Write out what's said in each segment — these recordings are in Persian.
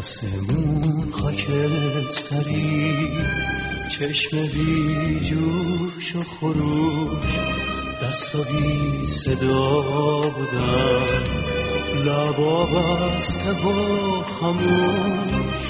آسمون خاکستری، چشم بی جوش و خروش، دستا بی صدا بودن، لبا بسته و خموش.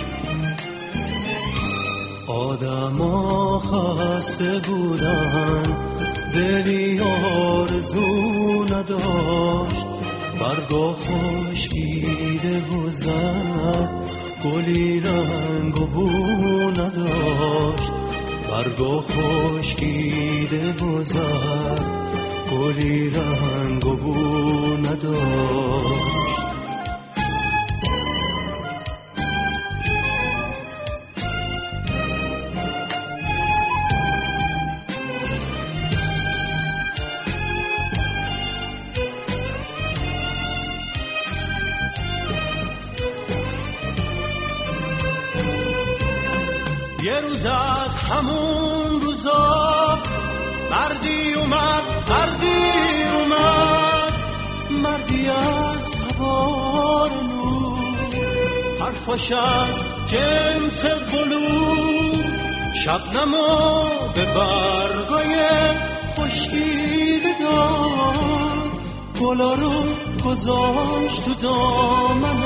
آدما خسته بودن، دلی آرزو نداشت، برگا خشکیده و زرد، گلی رنگ و بو نداشت، برگا خشکیده و زرد، گلی رنگ و بو نداشت. یه روز از همون روزا مردی اومد، مردی از تبار نور، حرفاش از جنس بلور، شبنمو به برگای خشکیده داد، گلا رو گذاشت تو دامن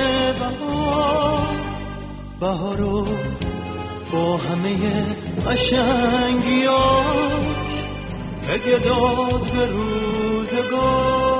بهارو با همه قشنگیاش هدیه داد به روزگار.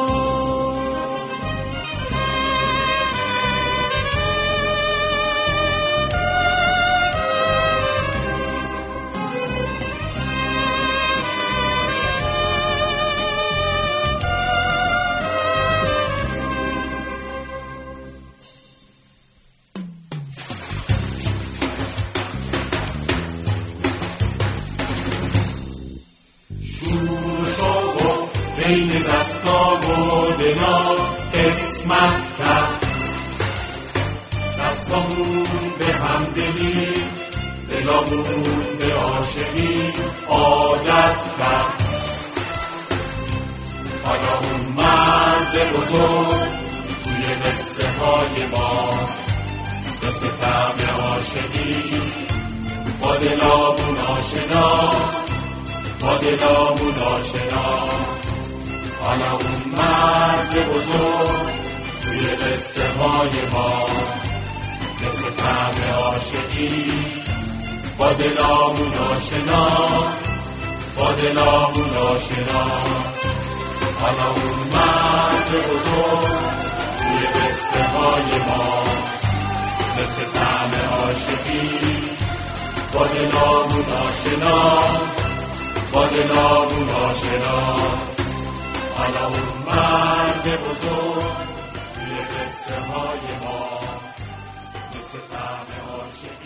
بین دستا و دلا قسمت کرد، دستامون به همدلی، دلامون به عاشقی عادت کرد. حالا اون مرد بزرگ توی قصه های ما، قصه طعم عاشقی با دلامون آشنا، با دلامون آشنا. حالا اون مرد بزرگ توی قصه های ما، قصه طعم عاشقی با دلامون آشنا، با دلامون آشنا. حالا اون مرد بزرگ توی قصه های ما، قصه طعم عاشقی با دلامون آشنا، با دلامون آشنا. حالا اون مرد بزرگ توی قصه های ما، قصه طعم عاشقی